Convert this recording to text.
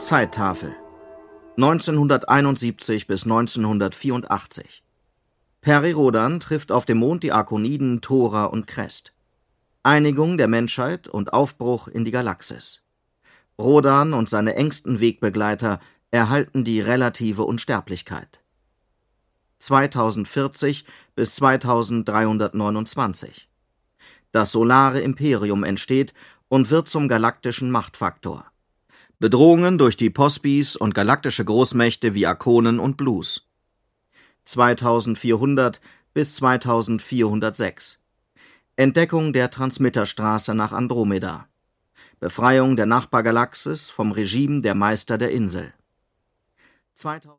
Zeittafel 1971 bis 1984. Peri Rodan trifft auf dem Mond die Arkoniden Thora und Crest. Einigung der Menschheit und Aufbruch in die Galaxis. Rodan und seine engsten Wegbegleiter erhalten die relative Unsterblichkeit. 2040 bis 2329. Das solare Imperium entsteht und wird zum galaktischen Machtfaktor. Bedrohungen durch die Pospis und galaktische Großmächte wie Arkonen und Blues. 2400 bis 2406. Entdeckung der Transmitterstraße nach Andromeda. Befreiung der Nachbargalaxis vom Regime der Meister der Insel.